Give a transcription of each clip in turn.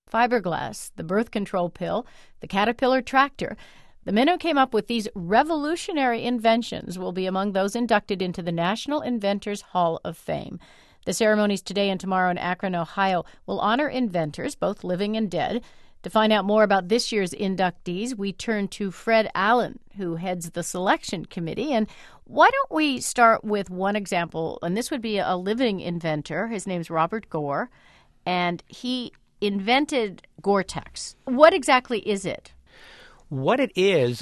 fiberglass, the birth control pill, the Caterpillar tractor. The men who came up with these revolutionary inventions will be among those inducted into the National Inventors Hall of Fame. The ceremonies today and tomorrow in Akron, Ohio, will honor inventors, both living and dead. To find out more about this year's inductees, we turn to Fred Allen, who heads the selection committee. And why don't we start with one example, and this would be a living inventor. His name's Robert Gore, and he invented Gore-Tex. What exactly is it? What it is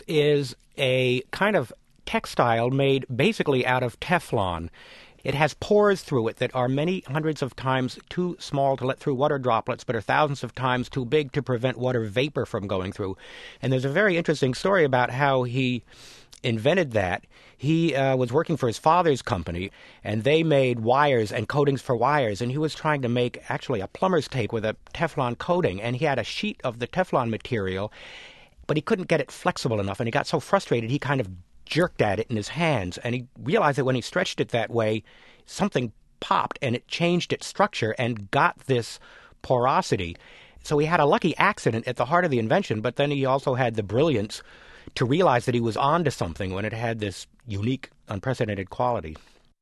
a kind of textile made basically out of Teflon. It has pores through it that are many hundreds of times too small to let through water droplets, but are thousands of times too big to prevent water vapor from going through. And there's a very interesting story about how he invented that. He was working for his father's company, and they made wires and coatings for wires, and he was trying to make actually a plumber's tape with a Teflon coating, and he had a sheet of the Teflon material, but he couldn't get it flexible enough, and he got so frustrated he kind of jerked at it in his hands, and he realized that when he stretched it that way, something popped and it changed its structure and got this porosity. So he had a lucky accident at the heart of the invention, but then he also had the brilliance to realize that he was onto something when it had this unique, unprecedented quality.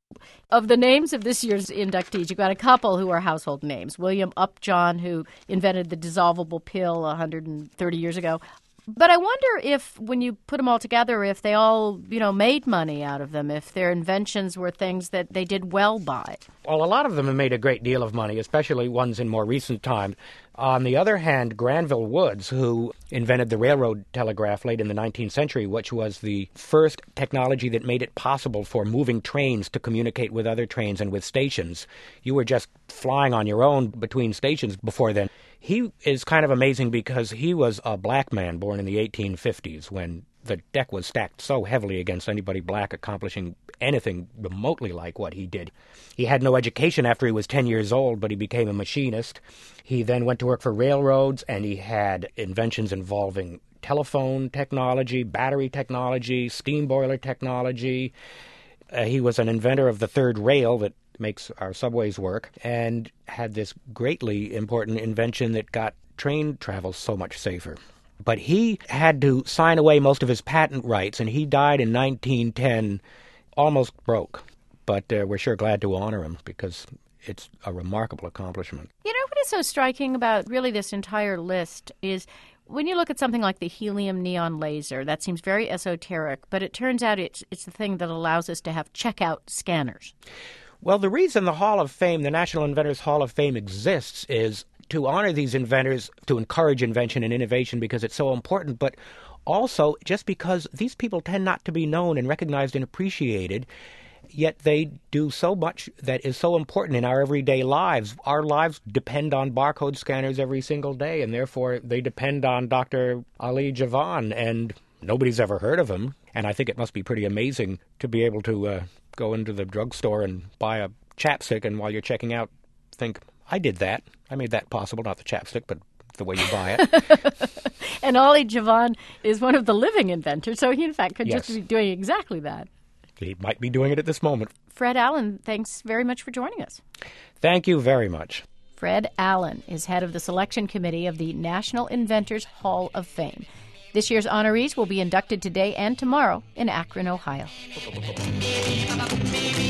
Of the names of this year's inductees, you've got a couple who are household names. William Upjohn, who invented the dissolvable pill 130 years ago. But I wonder if, when you put them all together, if they all, made money out of them, if their inventions were things that they did well by. Well, a lot of them have made a great deal of money, especially ones in more recent time. On the other hand, Granville Woods, who invented the railroad telegraph late in the 19th century, which was the first technology that made it possible for moving trains to communicate with other trains and with stations. You were just flying on your own between stations before then. He is kind of amazing because he was a black man born in the 1850s when the deck was stacked so heavily against anybody black accomplishing anything remotely like what he did. He had no education after he was 10 years old, but he became a machinist. He then went to work for railroads, and he had inventions involving telephone technology, battery technology, steam boiler technology. He was an inventor of the third rail that makes our subways work, and had this greatly important invention that got train travel so much safer. But he had to sign away most of his patent rights, and he died in 1910 almost broke. But we're sure glad to honor him because it's a remarkable accomplishment. What is so striking about really this entire list is when you look at something like the helium neon laser, that seems very esoteric, but it turns out it's the thing that allows us to have checkout scanners. Well, the reason the Hall of Fame, the National Inventors Hall of Fame, exists is to honor these inventors, to encourage invention and innovation because it's so important, but also just because these people tend not to be known and recognized and appreciated, yet they do so much that is so important in our everyday lives. Our lives depend on barcode scanners every single day, and therefore they depend on Dr. Ali Javan, and nobody's ever heard of him. And I think it must be pretty amazing to be able to go into the drugstore and buy a chapstick, and while you're checking out, think, I did that. I made that possible, not the chapstick, but the way you buy it. And Ali Javan is one of the living inventors, so he, in fact, could Yes. just be doing exactly that. He might be doing it at this moment. Fred Allen, thanks very much for joining us. Thank you very much. Fred Allen is head of the selection committee of the National Inventors Hall of Fame. This year's honorees will be inducted today and tomorrow in Akron, Ohio.